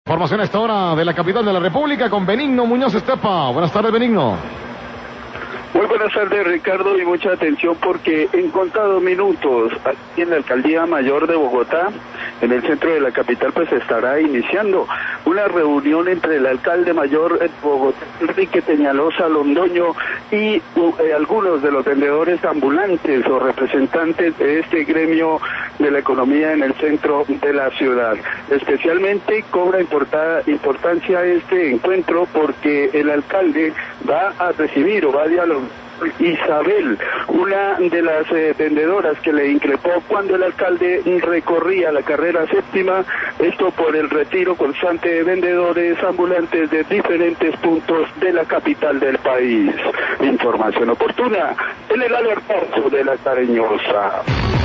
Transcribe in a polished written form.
Formación a esta hora de la capital de la República con Benigno Muñoz Estepa. Buenas tardes, Benigno. Muy buenas tardes, Ricardo, y mucha atención porque en contados minutos aquí en la Alcaldía Mayor de Bogotá, en el centro de la capital, pues estará iniciando una reunión entre el alcalde mayor de Bogotá, Enrique Peñalosa Londoño, y algunos de los vendedores ambulantes o representantes de este gremio de la economía en el centro de la ciudad. Especialmente cobra importancia este encuentro porque el alcalde va a recibir o va a dialogar Isabel, una de las vendedoras que le increpó cuando el alcalde recorría la carrera séptima, esto por el retiro constante de vendedores ambulantes de diferentes puntos de la capital del país. Información oportuna en el alertazo de La Cariñosa.